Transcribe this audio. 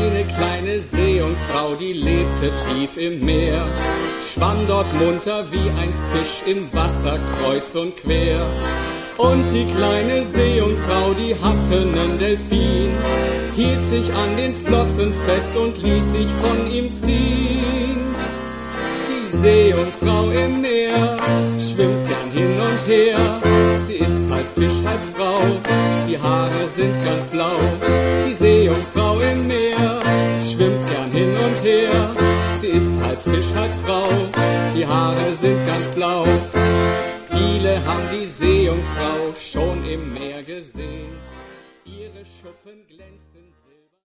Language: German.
Eine kleine Seejungfrau, die lebte tief im Meer, schwamm dort munter wie ein Fisch im Wasser kreuz und quer. Und die kleine Seejungfrau, die hatte nen Delfin, hielt sich an den Flossen fest und ließ sich von ihm ziehen. Die Seejungfrau im Meer schwimmt gern hin und her, sie ist halb Fisch, halb Frau, die Haare sind ganz blau. Die Seejungfrau im Meer schwimmt gern hin und her, sie ist halb Fisch, halb Frau, die Haare sind ganz blau. Viele haben die Seejungfrau schon im Meer gesehen, ihre Schuppen glänzen.